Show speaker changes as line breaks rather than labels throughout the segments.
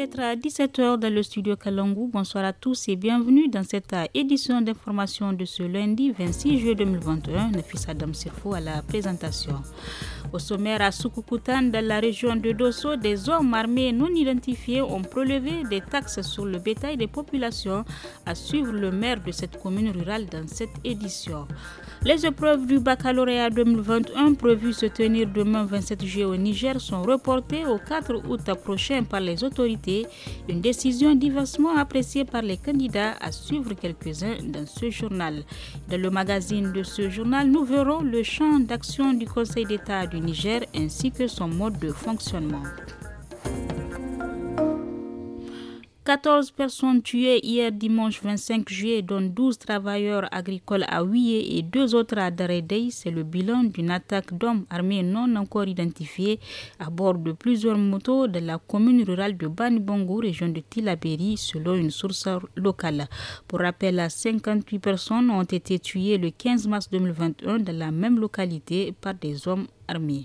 d'être à 17h dans le studio Kalangu. Bonsoir à tous et bienvenue dans cette édition d'information de ce lundi 26 juillet 2021. Nafis Adam Sirfo à la présentation. Au sommaire à Soukoukoutane, dans la région de Dosso, des hommes armés non identifiés ont prélevé des taxes sur le bétail des populations, à suivre le maire de cette commune rurale dans cette édition. Les épreuves du baccalauréat 2021 prévues se tenir demain 27 juillet au Niger sont reportées au 4 août prochain par les autorités. Une décision diversement appréciée par les candidats, à suivre quelques-uns dans ce journal. Dans le magazine de ce journal, nous verrons le champ d'action du Conseil d'État du Niger ainsi que son mode de fonctionnement. 14 personnes tuées hier dimanche 25 juillet, dont 12 travailleurs agricoles à Ouillé et 2 autres à Daredei. C'est le bilan d'une attaque d'hommes armés non encore identifiés à bord de plusieurs motos de la commune rurale de Banibongo, région de Tillabéri, selon une source locale. Pour rappel, 58 personnes ont été tuées le 15 mars 2021 dans la même localité par des hommes armés.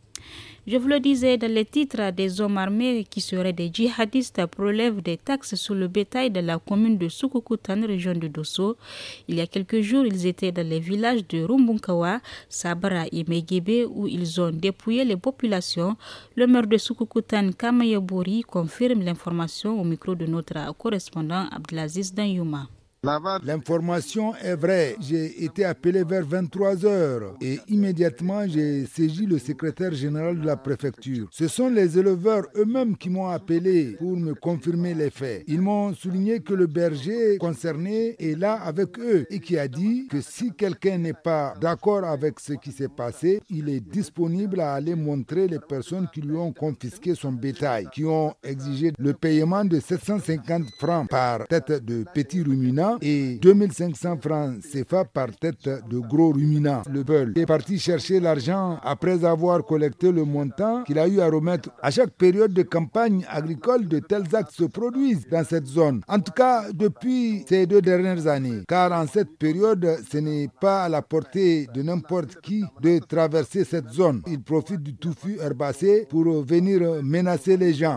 Je vous le disais dans les titres, des hommes armés qui seraient des djihadistes prélèvent des taxes sur le bétail de la commune de Soukoukoutane, région de Dosso. Il y a quelques jours, ils étaient dans les villages de Rumbunkawa, Sabara et Megebe où ils ont dépouillé les populations. Le maire de Soukoukoutane, Kamayabori, confirme l'information au micro de notre correspondant Abdelaziz Danyouma.
L'information est vraie. J'ai été appelé vers 23h et immédiatement j'ai saisi le secrétaire général de la préfecture. Ce sont les éleveurs eux-mêmes qui m'ont appelé pour me confirmer les faits. Ils m'ont souligné que le berger concerné est là avec eux et qui a dit que si quelqu'un n'est pas d'accord avec ce qui s'est passé, il est disponible à aller montrer les personnes qui lui ont confisqué son bétail, qui ont exigé le paiement de 750 francs par tête de petits ruminants et 2500 francs CFA par tête de gros ruminants. Le Beul est parti chercher l'argent après avoir collecté le montant qu'il a eu à remettre. À chaque période de campagne agricole, de tels actes se produisent dans cette zone. En tout cas, depuis ces 2 dernières années. Car en cette période, ce n'est pas à la portée de n'importe qui de traverser cette zone. Ils profitent du touffu herbacé pour venir menacer les gens.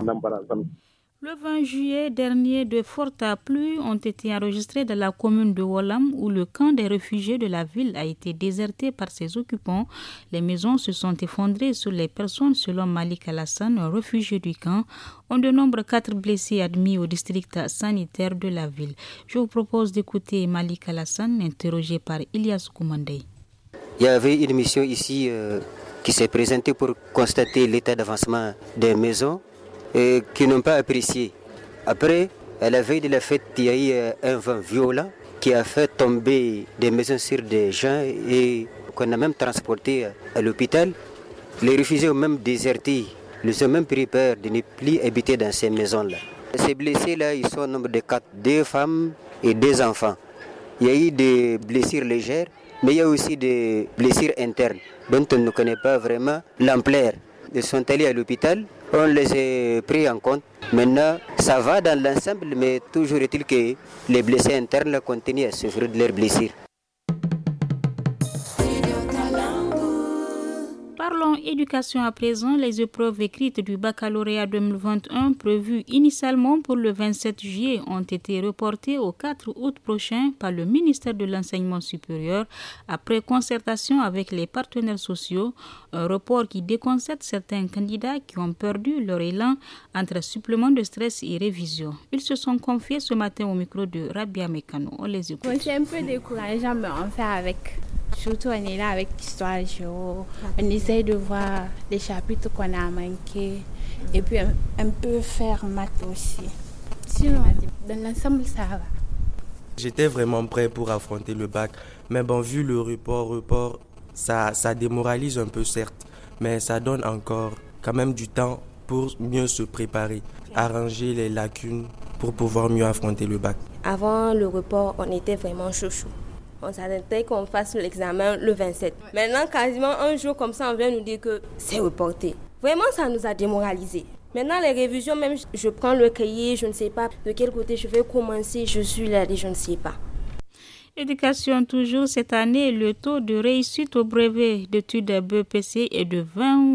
Le 20 juillet dernier, de fortes pluies ont été enregistrées dans la commune de Wolam où le camp des réfugiés de la ville a été déserté par ses occupants. Les maisons se sont effondrées sur les personnes selon Malik Alassane, un réfugié du camp. On dénombre 4 blessés admis au district sanitaire de la ville. Je vous propose d'écouter Malik Alassane, interrogé par Ilyas Koumandé.
Il y avait une mission ici qui s'est présentée pour constater l'état d'avancement des maisons. Qui n'ont pas apprécié. Après, à la veille de la fête, il y a eu un vent violent qui a fait tomber des maisons sur des gens et qu'on a même transporté à l'hôpital. Les réfugiés ont même déserté. Ils ont même pris peur de ne plus habiter dans ces maisons-là. Ces blessés-là, ils sont au nombre de 4, 2 femmes et 2 enfants. Il y a eu des blessures légères, mais il y a aussi des blessures internes dont on ne connaît pas vraiment l'ampleur. Ils sont allés à l'hôpital, on les a pris en compte. Maintenant, ça va dans l'ensemble, mais toujours est-il que les blessés internes continuent à souffrir de leurs blessures.
Parlons éducation à présent. Les épreuves écrites du baccalauréat 2021 prévues initialement pour le 27 juillet ont été reportées au 4 août prochain par le ministère de l'Enseignement supérieur après concertation avec les partenaires sociaux. Un report qui déconcerte certains candidats qui ont perdu leur élan entre supplément de stress et révision. Ils se sont confiés ce matin au micro de Rabia Mekano. On les écoute.
C'est un peu décourageant, mais on fait avec. Surtout, on est là avec l'histoire géo. On essaye de voir les chapitres qu'on a manqués et puis un peu faire maths aussi. Sinon, dans l'ensemble, ça va.
J'étais vraiment prêt pour affronter le bac, mais bon, vu le report, ça démoralise un peu certes, mais ça donne encore quand même du temps pour mieux se préparer, arranger les lacunes pour pouvoir mieux affronter le bac.
Avant le report, on était vraiment chaud. On s'attendait qu'on fasse l'examen le 27. Maintenant, quasiment un jour comme ça, on vient nous dire que c'est reporté. Vraiment, ça nous a démoralisés. Maintenant, les révisions, même, je prends le cahier, je ne sais pas de quel côté je vais commencer, je suis là et je ne sais pas.
Éducation toujours, cette année, le taux de réussite au brevet d'études BEPC est de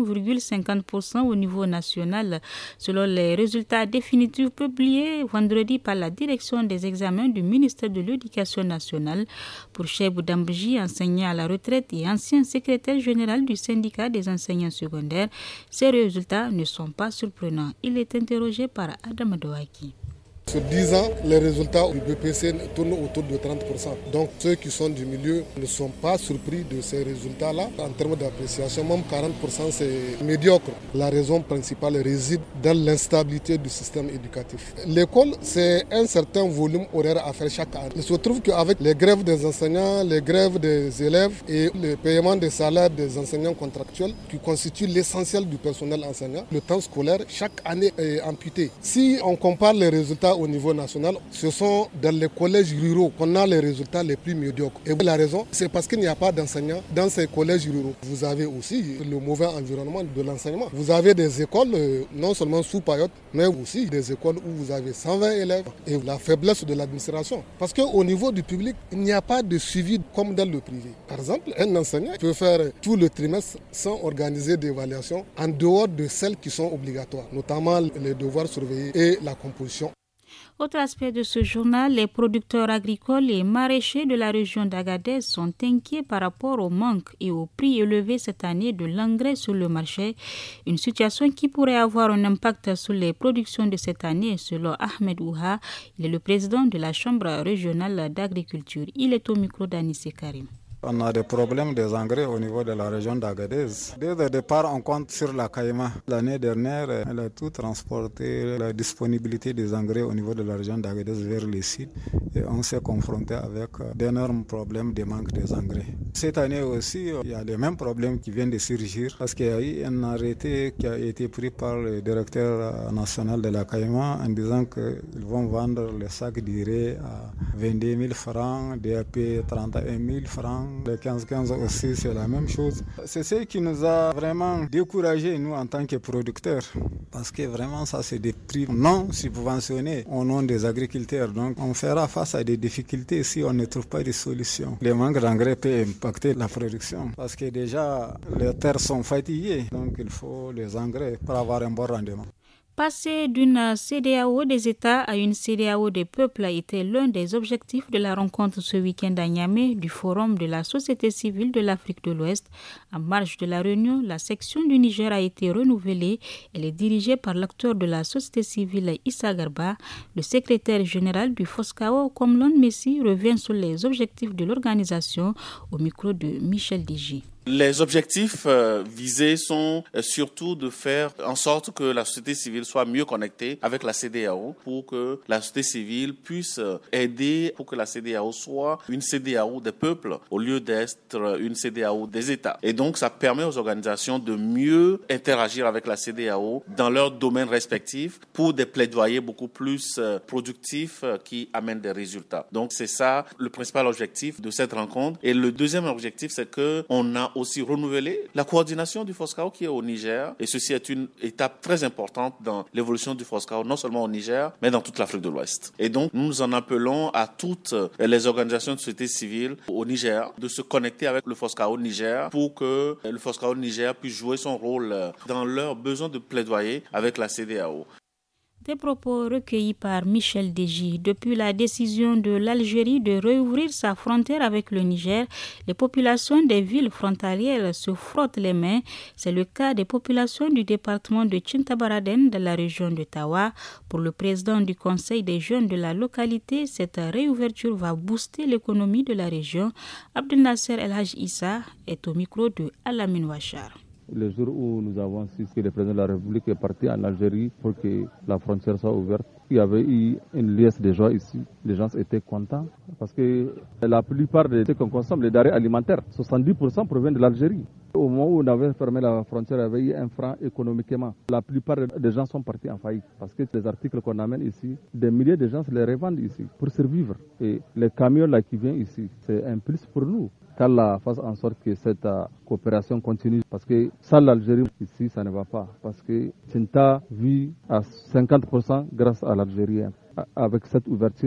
20,50% au niveau national, selon les résultats définitifs publiés vendredi par la direction des examens du ministère de l'Éducation nationale. Pour Cheibou Dambji, enseignant à la retraite et ancien secrétaire général du syndicat des enseignants secondaires, ces résultats ne sont pas surprenants. Il est interrogé par Adam Adouaki.
Sur 10 ans, les résultats du BPC tournent autour de 30%. Donc ceux qui sont du milieu ne sont pas surpris de ces résultats-là. En termes d'appréciation, même 40% c'est médiocre. La raison principale réside dans l'instabilité du système éducatif. L'école, c'est un certain volume horaire à faire chaque année. Il se trouve qu'avec les grèves des enseignants, les grèves des élèves et le paiement des salaires des enseignants contractuels qui constituent l'essentiel du personnel enseignant, le temps scolaire chaque année est amputé. Si on compare les résultats au niveau national, ce sont dans les collèges ruraux qu'on a les résultats les plus médiocres. Et la raison, c'est parce qu'il n'y a pas d'enseignants dans ces collèges ruraux. Vous avez aussi le mauvais environnement de l'enseignement. Vous avez des écoles, non seulement sous Payotte, mais aussi des écoles où vous avez 120 élèves et la faiblesse de l'administration. Parce qu'au niveau du public, il n'y a pas de suivi comme dans le privé. Par exemple, un enseignant peut faire tout le trimestre sans organiser d'évaluation en dehors de celles qui sont obligatoires, notamment les devoirs surveillés et la composition.
Autre aspect de ce journal, les producteurs agricoles et maraîchers de la région d'Agadez sont inquiets par rapport au manque et au prix élevé cette année de l'engrais sur le marché, une situation qui pourrait avoir un impact sur les productions de cette année, selon Ahmed Ouha. Il est le président de la Chambre régionale d'agriculture. Il est au micro d'Anissé Karim.
On a des problèmes des engrais au niveau de la région d'Agadez. Dès le départ, on compte sur la CAIMA. L'année dernière, elle a tout transporté, la disponibilité des engrais au niveau de la région d'Agadez vers les sites. Et on s'est confronté avec d'énormes problèmes de manque des engrais. Cette année aussi, il y a les mêmes problèmes qui viennent de surgir parce qu'il y a eu un arrêté qui a été pris par le directeur national de la CAIMA en disant qu'ils vont vendre les sacs d'urée à 22 000 francs, DAP 31 000 francs. Les 15-15 aussi, c'est la même chose. C'est ce qui nous a vraiment découragés, nous, en tant que producteurs. Parce que vraiment, ça, c'est des prix non subventionnés au nom des agriculteurs. Donc, on fera face à des difficultés si on ne trouve pas de solution. Le manque d'engrais peut impacter la production. Parce que déjà, les terres sont fatiguées. Donc, il faut les engrais pour avoir un bon rendement.
Passer d'une CEDEAO des États à une CEDEAO des peuples a été l'un des objectifs de la rencontre ce week-end à Niamey du Forum de la société civile de l'Afrique de l'Ouest. En marge de la réunion, la section du Niger a été renouvelée. Elle est dirigée par l'acteur de la société civile Issa Garba. Le secrétaire général du FOSCAO, Komlon Messi, revient sur les objectifs de l'organisation au micro de Michel Diji.
Les objectifs visés sont surtout de faire en sorte que la société civile soit mieux connectée avec la CEDEAO pour que la société civile puisse aider pour que la CEDEAO soit une CEDEAO des peuples au lieu d'être une CEDEAO des États. Et donc ça permet aux organisations de mieux interagir avec la CEDEAO dans leurs domaines respectifs pour des plaidoyers beaucoup plus productifs qui amènent des résultats. Donc c'est ça le principal objectif de cette rencontre. Et le deuxième objectif, c'est que on a aussi renouvelé la coordination du FOSCAO qui est au Niger. Et ceci est une étape très importante dans l'évolution du FOSCAO, non seulement au Niger, mais dans toute l'Afrique de l'Ouest. Et donc, nous en appelons à toutes les organisations de société civile au Niger de se connecter avec le FOSCAO Niger pour que le FOSCAO Niger puisse jouer son rôle dans leur besoin de plaidoyer avec la CEDEAO.
Des propos recueillis par Michel Dji. Depuis la décision de l'Algérie de réouvrir sa frontière avec le Niger, les populations des villes frontalières se frottent les mains. C'est le cas des populations du département de Tintabaraden de la région de Tawa. Pour le président du conseil des jeunes de la localité, cette réouverture va booster l'économie de la région. Abdel Nasser El Haj Issa est au micro de Alamine Ouachar.
Le jour où nous avons su que le président de la République est parti en Algérie pour que la frontière soit ouverte, il y avait eu une liesse de joie ici. Les gens étaient contents parce que la plupart de ce qu'on consomme, les denrées alimentaires, 70% proviennent de l'Algérie. Au moment où on avait fermé la frontière, il y avait eu un frein économiquement. La plupart des gens sont partis en faillite parce que les articles qu'on amène ici, des milliers de gens les revendent ici pour survivre. Et les camions là qui viennent ici, c'est un plus pour nous. Qu'Allah fasse en sorte que cette coopération continue. Parce que sans l'Algérie, ici, ça ne va pas. Parce que Tinta vit à 50% grâce à l'Algérie. Avec cette ouverture,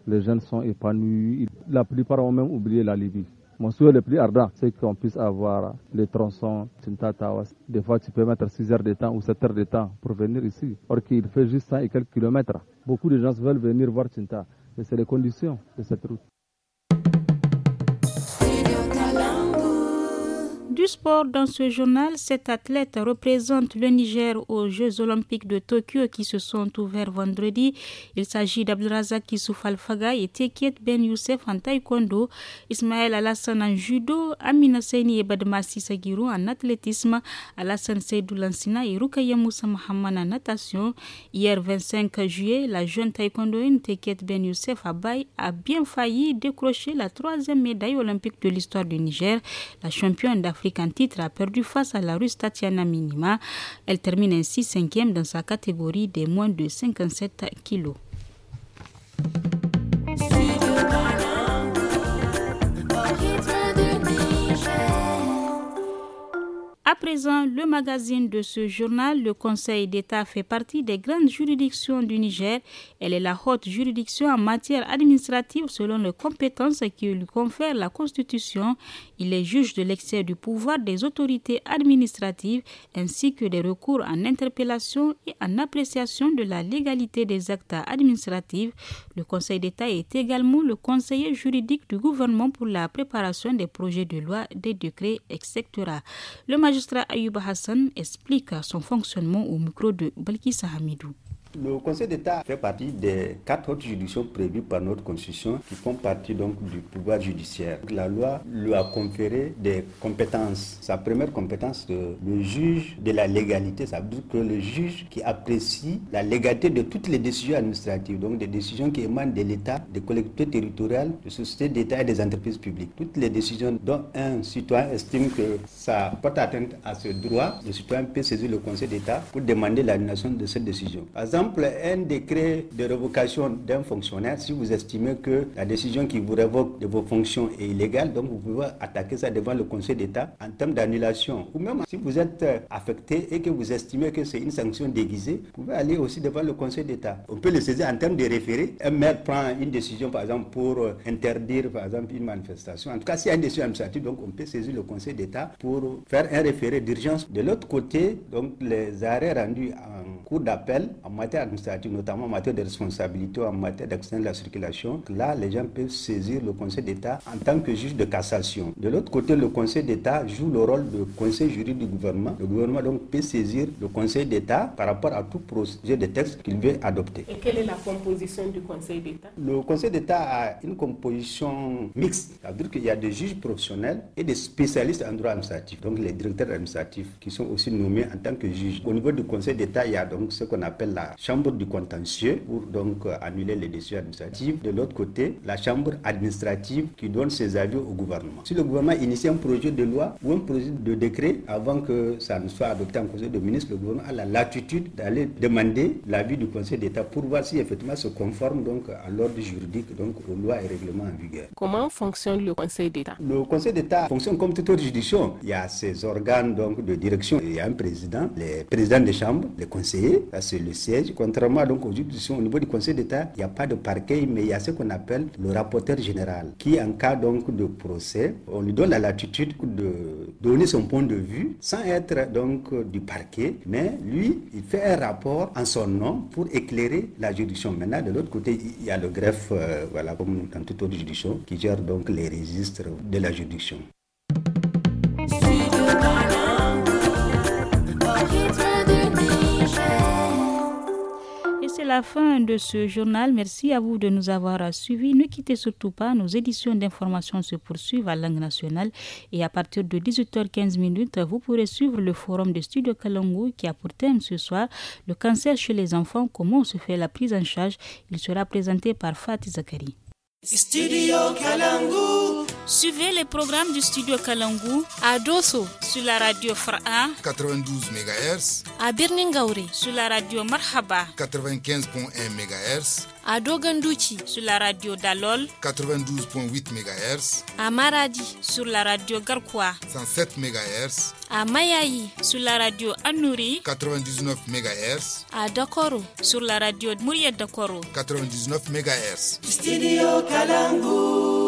les jeunes sont épanouis. La plupart ont même oublié la Libye. Mon souhait le plus ardent, c'est qu'on puisse avoir les tronçons Tinta-Tawas. Des fois, tu peux mettre 6 heures de temps ou 7 heures de temps pour venir ici. Or qu'il fait juste 100 et quelques kilomètres. Beaucoup de gens veulent venir voir Tinta. Et c'est les conditions de cette route.
Du sport dans ce journal, cet athlète représente le Niger aux Jeux Olympiques de Tokyo qui se sont ouverts vendredi. Il s'agit d'Abdelrazak Issouf Al-Faga et Tekiet Ben Youssef en taekwondo, Ismaël Alassane en judo, Amina Seyni et Badmassi Sagirou en athlétisme, Alassane Seydou Lansina et Rukaya Moussa Mohamed en natation. Hier 25 juillet, la jeune taekwondoïne Tekiet Ben Youssef Abaye a bien failli décrocher la 3e médaille olympique de l'histoire du Niger. La championne d'Afrique en titre a perdu face à la Russe Tatiana Minima. Elle termine ainsi 5e dans sa catégorie des moins de 57 kilos. À présent, le magazine de ce journal, le Conseil d'État fait partie des grandes juridictions du Niger. Elle est la haute juridiction en matière administrative selon les compétences que lui confère la Constitution. Il est juge de l'excès du pouvoir des autorités administratives ainsi que des recours en interpellation et en appréciation de la légalité des actes administratifs. Le Conseil d'État est également le conseiller juridique du gouvernement pour la préparation des projets de loi, des décrets, etc. Le magistrat Ayouba Hassan explique son fonctionnement au micro de Balkissa Hamidou.
Le Conseil d'État fait partie des 4 autres juridictions prévues par notre Constitution qui font partie donc du pouvoir judiciaire. La loi lui a conféré des compétences. Sa première compétence, le juge de la légalité, ça veut dire que le juge qui apprécie la légalité de toutes les décisions administratives, donc des décisions qui émanent de l'État, des collectivités territoriales, des sociétés d'État et des entreprises publiques. Toutes les décisions dont un citoyen estime que ça porte atteinte à ce droit, le citoyen peut saisir le Conseil d'État pour demander l'annulation de cette décision. Par exemple, un décret de révocation d'un fonctionnaire, si vous estimez que la décision qui vous révoque de vos fonctions est illégale, donc vous pouvez attaquer ça devant le Conseil d'État en termes d'annulation. Ou même si vous êtes affecté et que vous estimez que c'est une sanction déguisée, vous pouvez aller aussi devant le Conseil d'État. On peut le saisir en termes de référé. Un maire prend une décision, par exemple, pour interdire, par exemple, une manifestation. En tout cas, s'il y a une décision administrative, donc on peut saisir le Conseil d'État pour faire un référé d'urgence. De l'autre côté, donc les arrêts rendus en cours d'appel en matière administrative, notamment en matière de responsabilité ou en matière d'accident de la circulation, là, les gens peuvent saisir le Conseil d'État en tant que juge de cassation. De l'autre côté, le Conseil d'État joue le rôle de conseil juridique du gouvernement. Le gouvernement donc peut saisir le Conseil d'État par rapport à tout projet de texte qu'il veut adopter.
Et quelle est la composition du Conseil d'État?
Le Conseil d'État a une composition mixte, c'est-à-dire qu'il y a des juges professionnels et des spécialistes en droit administratif, donc les directeurs administratifs qui sont aussi nommés en tant que juges. Au niveau du Conseil d'État, il y a donc ce qu'on appelle la chambre du contentieux pour donc annuler les décisions administratives. De l'autre côté, la chambre administrative qui donne ses avis au gouvernement. Si le gouvernement initie un projet de loi ou un projet de décret avant que ça ne soit adopté en Conseil des ministres, le gouvernement a la latitude d'aller demander l'avis du Conseil d'État pour voir si effectivement se conforme donc à l'ordre juridique, donc aux lois et règlements en vigueur.
Comment fonctionne le Conseil d'État?
Le Conseil d'État fonctionne comme toute autre juridiction. Il y a ses organes donc de direction. Il y a un président, les présidents des chambres, les conseillers, ça c'est le siège. Contrairement donc aux juridictions, au niveau du Conseil d'État, il n'y a pas de parquet, mais il y a ce qu'on appelle le rapporteur général, qui en cas donc de procès, on lui donne la latitude de donner son point de vue sans être donc du parquet, mais lui, il fait un rapport en son nom pour éclairer la juridiction. Maintenant, de l'autre côté, il y a le greffe, voilà, comme dans toute autre juridiction, qui gère donc les registres de la juridiction.
Et c'est la fin de ce journal. Merci à vous de nous avoir suivis. Ne quittez surtout pas. Nos éditions d'information se poursuivent à langue nationale. Et à partir de 18h15, vous pourrez suivre le forum de Studio Kalangu qui a pour thème ce soir le cancer chez les enfants. Comment se fait la prise en charge? Il sera présenté par Fatih Zakari.
Studio Kalangu.
Suivez les programmes du Studio Kalangu
à Dosso
sur la radio Fara
92 MHz,
à Birningauri
sur la radio Marhaba
95.1 MHz,
à Doganduchi
sur la radio Dalol
92.8 MHz,
à Maradi
sur la radio Garkwa
107 MHz,
à Mayaï
sur la radio Anouri
99 MHz,
à Dakoro
sur la radio Mouria Dakoro
99 MHz.
Studio Kalangu.